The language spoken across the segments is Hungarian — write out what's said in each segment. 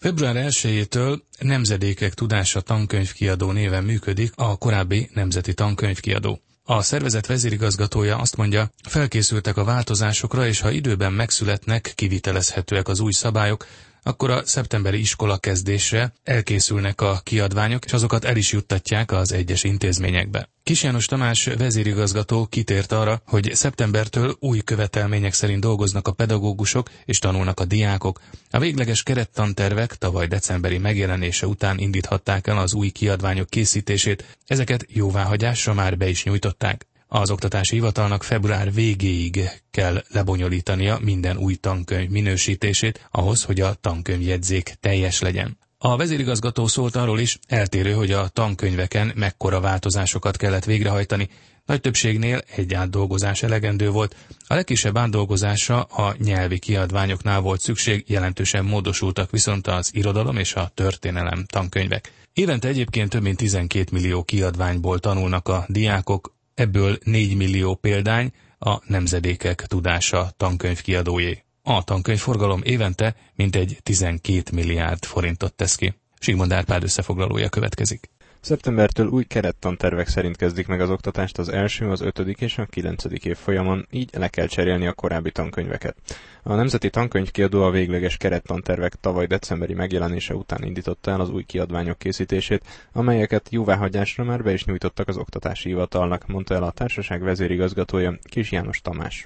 Február 1-től Nemzedékek Tudása tankönyvkiadó néven működik a korábbi Nemzeti Tankönyvkiadó. A szervezet vezérigazgatója azt mondja, felkészültek a változásokra, és ha időben megszületnek, kivitelezhetőek az új szabályok, akkor a szeptemberi iskolakezdésre elkészülnek a kiadványok, és azokat el is juttatják az egyes intézményekbe. Kis János Tamás vezérigazgató kitért arra, hogy szeptembertől új követelmények szerint dolgoznak a pedagógusok és tanulnak a diákok. A végleges kerettantervek tavaly decemberi megjelenése után indíthatták el az új kiadványok készítését, ezeket jóváhagyásra már be is nyújtották. Az Oktatási Hivatalnak február végéig kell lebonyolítania minden új tankönyv minősítését ahhoz, hogy a tankönyvjegyzék teljes legyen. A vezérigazgató szólt arról is, eltérő, hogy a tankönyveken mekkora változásokat kellett végrehajtani. Nagy többségnél egy átdolgozás elegendő volt, a legkisebb átdolgozásra a nyelvi kiadványoknál volt szükség, jelentősen módosultak viszont az irodalom és a történelem tankönyvek. Évente egyébként több mint 12 millió kiadványból tanulnak a diákok, ebből 4 millió példány a Nemzedékek Tudása tankönyvkiadójé. A tankönyvforgalom évente mintegy 12 milliárd forintot tesz ki. Zsigmond Árpád összefoglalója következik. Szeptembertől új kerettantervek szerint kezdik meg az oktatást az első, az 5. és a 9. évfolyamon, így le kell cserélni a korábbi tankönyveket. A Nemzeti Tankönyvkiadó a végleges kerettantervek tavaly decemberi megjelenése után indította el az új kiadványok készítését, amelyeket jóváhagyásra már be is nyújtottak az Oktatási Hivatalnak, mondta el a társaság vezérigazgatója, Kis János Tamás.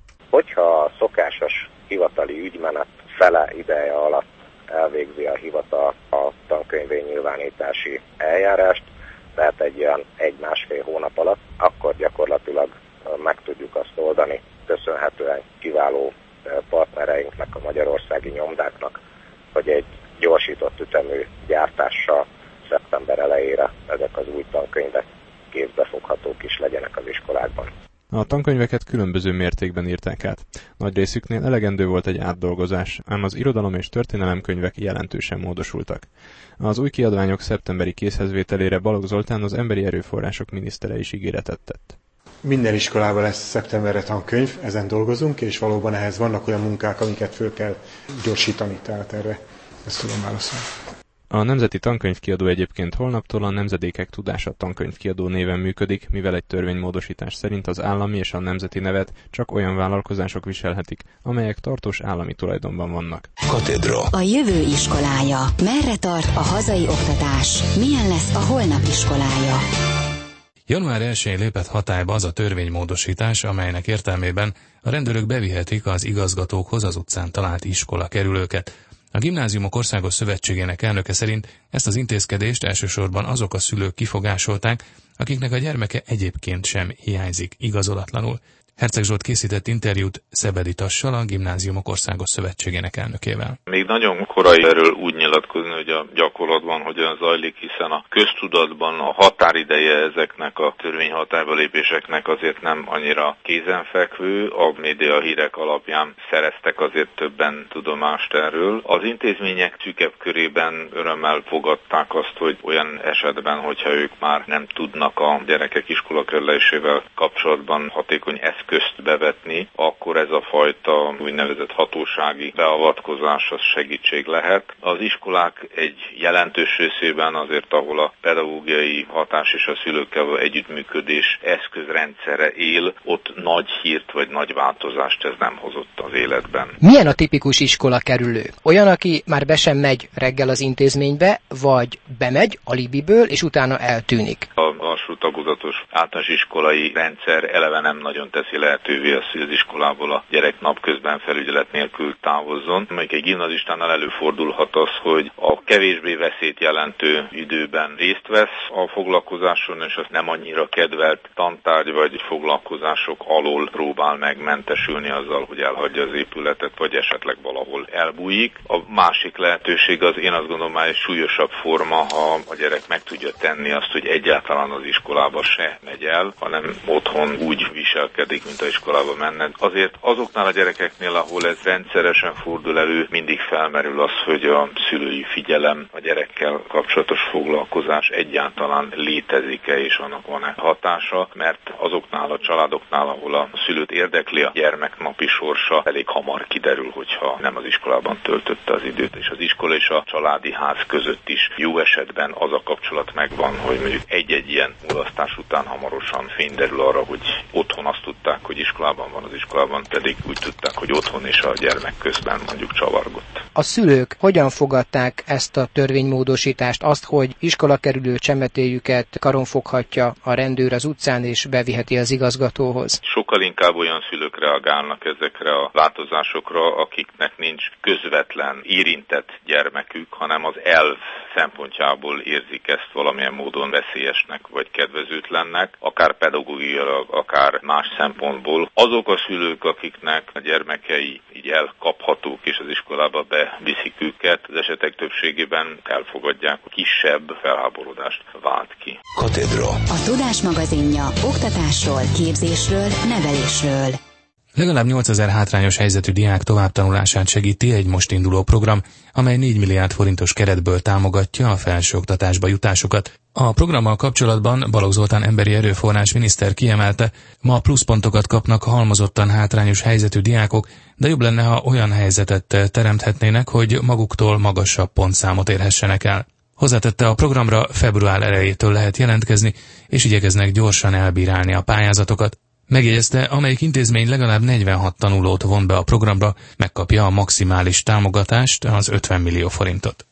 Hogyha a szokásos hivatali ügymenet fele ideje alatt elvégzi a hivatal a tankönyvnyilvánítási eljárást, tehát egy olyan 1-1,5 hónap alatt, akkor gyakorlatilag meg tudjuk azt oldani, köszönhetően kiváló partnereinknek, a magyarországi nyomdáknak, hogy egy gyorsított ütemű gyártással szeptember elejére ezek az új tankönyvek kézbefoghatók is legyenek az iskolákban. A tankönyveket különböző mértékben írták át. Nagy részüknél elegendő volt egy átdolgozás, ám az irodalom és történelemkönyvek jelentősen módosultak. Az új kiadványok szeptemberi készhezvételére Balogh Zoltán, az Emberi Erőforrások minisztere is ígéretet tett. Minden iskolában lesz szeptemberre tankönyv, ezen dolgozunk, és valóban ehhez vannak olyan munkák, amiket föl kell gyorsítani, tehát erre ezt tudom válaszolni. A Nemzeti Tankönyvkiadó egyébként holnaptól a Nemzedékek Tudása tankönyvkiadó néven működik, mivel egy törvénymódosítás szerint az állami és a nemzeti nevet csak olyan vállalkozások viselhetik, amelyek tartós állami tulajdonban vannak. Katedra. A jövő iskolája. Merre tart a hazai oktatás? Milyen lesz a holnap iskolája? Január 1-én lépett hatályba az a törvénymódosítás, amelynek értelmében a rendőrök bevihetik az igazgatókhoz az utcán talált iskolakerülőket. A Gimnáziumok Országos Szövetségének elnöke szerint ezt az intézkedést elsősorban azok a szülők kifogásolták, akiknek a gyermeke egyébként sem hiányzik igazolatlanul. Herceg Zsolt készített interjút Szebedi Tassal, a Gimnáziumok Országos Szövetségének elnökével. Még nagyon korai erről úgy nyilatkozni, hogy a gyakorlatban hogyan zajlik, hiszen a köztudatban a határideje ezeknek a törvényhatályba lépéseknek azért nem annyira kézenfekvő. A média hírek alapján szereztek azért többen tudomást erről. Az intézmények szűkebb körében örömmel fogadták azt, hogy olyan esetben, hogyha ők már nem tudnak a gyerekek iskolakerülésével kapcsolatban hatékony eszközt bevetni, akkor ez a fajta úgynevezett hatósági beavatkozás az segítség lehet. Az iskolák egy jelentős részében azért, ahol a pedagógiai hatás és a szülőkkel való együttműködés eszközrendszere él, ott nagy hírt vagy nagy változást ez nem hozott az életben. Milyen a tipikus iskolakerülő? Olyan, aki már be sem megy reggel az intézménybe, vagy bemegy alibiből, és utána eltűnik? A lassú tagozatos általános iskolai rendszer eleve nem nagyon teszi lehetővé azt, hogy az iskolából a gyerek napközben felügyelet nélkül távozzon. Mondjuk egy gimnazistánál előfordulhat az, hogy a kevésbé veszélyt jelentő időben részt vesz a foglalkozáson, és az nem annyira kedvelt tantárgy vagy foglalkozások alól próbál megmentesülni azzal, hogy elhagyja az épületet, vagy esetleg valahol elbújik. A másik lehetőség az, én azt gondolom, már egy súlyosabb forma, ha a gyerek meg tudja tenni azt, hogy egyáltalán az iskolába se megy el, hanem otthon úgy viselkedik, második mintaiskolába menne. Azért azoknál a gyerekeknél, ahol ez rendszeresen fordul elő, mindig felmerül az, hogy a szülői figyelem, a gyerekkel kapcsolatos foglalkozás egyáltalán létezik-e és annak van-e hatása, mert azoknál a családoknál, ahol a szülőt érdekli a gyermek napi sorsa, elég hamar kiderül, hogyha nem az iskolában töltötte az időt, és az iskola és a családi ház között is jó esetben az a kapcsolat megvan, hogy mondjuk egy-egy ilyen mulasztás után hamarosan fény derül arra, hogy otthon azt tudták, hogy iskolában van, az iskolában pedig úgy tudták, hogy otthon és a gyermek közben mondjuk csavargott. A szülők hogyan fogadták ezt a törvénymódosítást, azt, hogy iskola kerülő csemetéjüket karon foghatja a rendőr az utcán és beviheti az igazgatóhoz? Sokkal inkább olyan szülők reagálnak ezekre a változásokra, akiknek nincs közvetlen érintett gyermekük, hanem az elv szempontjából érzik ezt valamilyen módon veszélyesnek vagy kedvezőtlennek, akár pedagógiailag, akár más szempontból. Azok a szülők, akiknek a gyermekei így elkaphatók és az iskolába beviszik őket, az esetek többségében elfogadják, kisebb felháborodást vált ki. Katedra. A Tudás magazinja oktatásról, képzésről, nevelésről. Legalább 8000 hátrányos helyzetű diák továbbtanulását segíti egy most induló program, amely 4 milliárd forintos keretből támogatja a felsőoktatásba jutásukat. A programmal kapcsolatban Balogh Zoltán emberi erőforrás miniszter kiemelte, ma pluszpontokat kapnak halmozottan hátrányos helyzetű diákok, de jobb lenne, ha olyan helyzetet teremthetnének, hogy maguktól magasabb pontszámot érhessenek el. Hozzátette, a programra február elejétől lehet jelentkezni, és igyekeznek gyorsan elbírálni a pályázatokat. Megjegyezte, amelyik intézmény legalább 46 tanulót von be a programra, megkapja a maximális támogatást, az 50 millió forintot.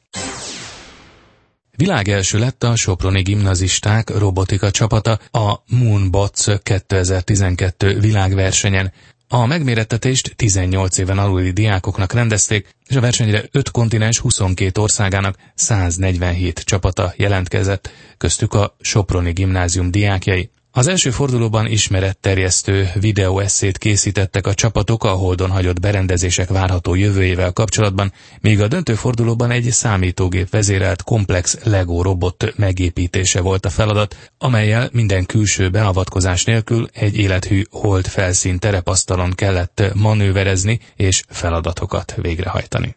Világelső lett a soproni gimnazisták robotika csapata a Moonbots 2012 világversenyen. A megmérettetést 18 éven aluli diákoknak rendezték, és a versenyre 5 kontinens 22 országának 147 csapata jelentkezett, köztük a soproni gimnázium diákjai. Az első fordulóban ismeretterjesztő videóesszét készítettek a csapatok a Holdon hagyott berendezések várható jövőjével kapcsolatban, míg a döntő fordulóban egy számítógép vezérelt komplex Lego robot megépítése volt a feladat, amellyel minden külső beavatkozás nélkül egy élethű hold felszín terepasztalon kellett manőverezni és feladatokat végrehajtani.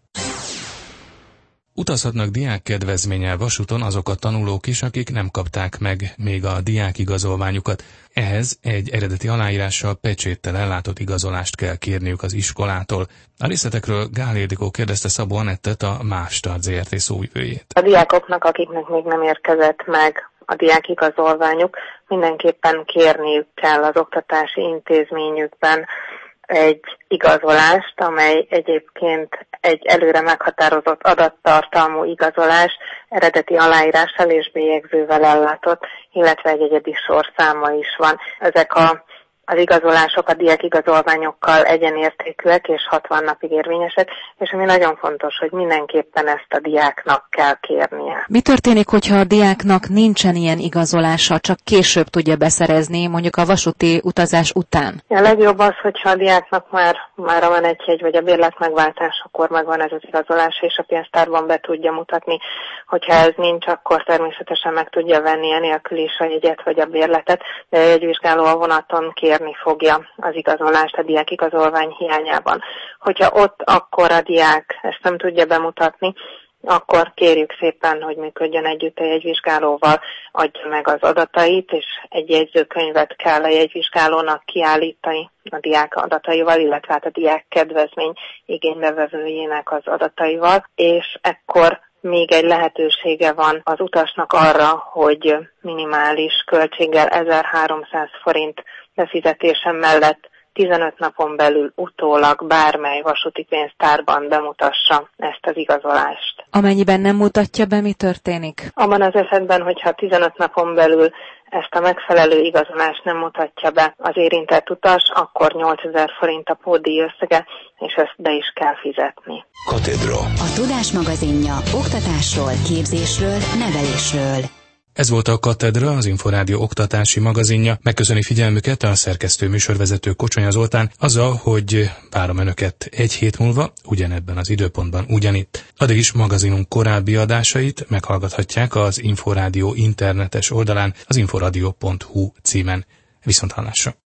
Utazhatnak diákkedvezménnyel vasúton azok a tanulók is, akik nem kapták meg még a diákigazolványukat. Ehhez egy eredeti aláírással pecséttel ellátott igazolást kell kérniük az iskolától. A részletekről Gál Ildikó kérdezte Szabó Annettet, a MÁV Start Zrt. Szóvivőjét. A diákoknak, akiknek még nem érkezett meg a diákigazolványuk, mindenképpen kérniük kell az oktatási intézményükben egy igazolást, amely egyébként egy előre meghatározott adattartalmú igazolás, eredeti aláírással és bélyegzővel ellátott, illetve egy egyedi sorszáma is van. Ezek az igazolások a diákigazolványokkal egyenértékűek és 60 napig érvényesek, és ami nagyon fontos, hogy mindenképpen ezt a diáknak kell kérnie. Mi történik, hogyha a diáknak nincsen ilyen igazolása, csak később tudja beszerezni, mondjuk a vasúti utazás után? A legjobb az, hogyha a diáknak már van egy jegy, vagy a bérlet megváltásakor megvan ez az igazolás, és a pénztárban be tudja mutatni. Hogyha ez nincs, akkor természetesen meg tudja venni enélkül is a jegyet vagy a bérletet, de a jegyvizsgáló a vonaton kérni fogja az igazolást a diákigazolvány hiányában. Hogyha ott akkor a diák ezt nem tudja bemutatni, akkor kérjük szépen, hogy működjön együtt a jegyvizsgálóval, adja meg az adatait, és egy jegyzőkönyvet kell a jegyvizsgálónak kiállítani a diák adataival, illetve a diák kedvezmény igénybevevőjének az adataival, és ekkor még egy lehetősége van az utasnak arra, hogy minimális költséggel 1300 forint befizetése mellett 15 napon belül utólag bármely vasúti pénztárban bemutassa ezt az igazolást. Amennyiben nem mutatja be, mi történik? Abban az esetben, hogyha 15 napon belül ezt a megfelelő igazolást nem mutatja be az érintett utas, akkor 8000 forint a pótdíj összege, és ezt be is kell fizetni. Katedra. A Tudás magazinja oktatásról, képzésről, nevelésről. Ez volt a Katedra, az Inforádió oktatási magazinja. Megköszöni figyelmüket a szerkesztő műsorvezető Kocsonya Zoltán, azzal, hogy várom Önöket egy hét múlva, ugyanebben az időpontban ugyanitt. Addig is magazinunk korábbi adásait meghallgathatják az Inforádió internetes oldalán, az inforadio.hu címen. Viszonthallásra!